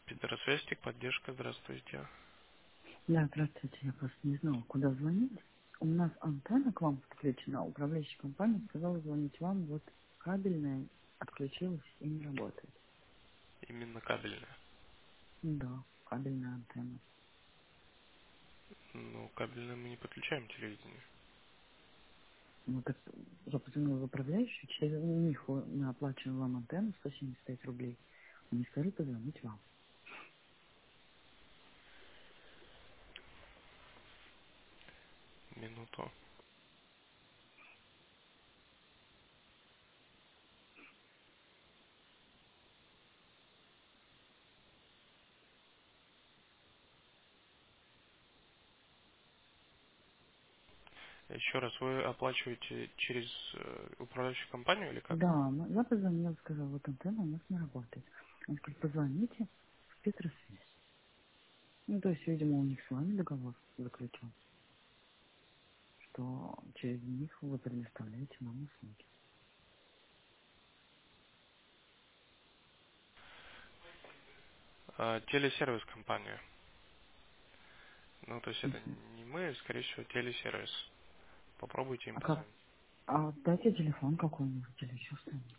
Петросвязь, техподдержка, здравствуйте. Да, здравствуйте, я просто не знала, куда звонить. У нас антенна к вам подключена, управляющая компания сказала звонить вам, вот кабельная отключилась и не работает. Именно кабельная. Да, кабельная антенна. Ну, кабельную мы не подключаем к телевидению. Ну так я позвонила в управляющую, через них мы оплачиваем вам антенну 175 рублей. Они сказали позвонить вам. Минуту. Еще раз, вы оплачиваете через управляющую компанию или как? Да, я позвонила, сказала, вот антенна у нас не работает. Они сказали, позвоните в Петросвязь. Ну, то есть, видимо, у них с вами договор заключен, что через них вы предоставляете нам услуги. Телесервис компания. Ну, то есть это Мгм. не мы, скорее всего, телесервис. Попробуйте им А как? позвонить. А дайте телефон какой-нибудь или еще что-нибудь.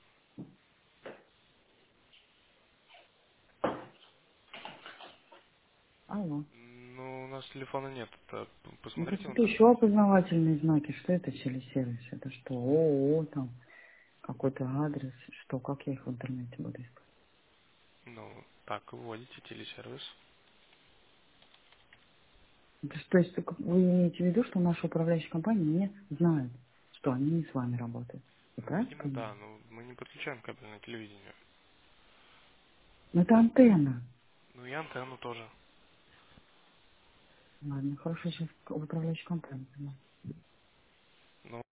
Алло. Ну, у нас телефона нет. Это Ну, посмотрите в какие-то еще интернете. опознавательные знаки. Что это телесервис? Это что? ООО там, какой-то адрес. Что, как я их в интернете буду искать? Ну, так, вводите телесервис. Это что, то есть вы имеете в виду, что наша управляющая компания не знает, что они не с вами работают? Я Ну, правильно видимо, да, понимаю? но мы не подключаем кабельное телевидение. Ну, это антенна. Ну и антенну тоже. Ладно, хорошо, сейчас управляющая компания. Ну,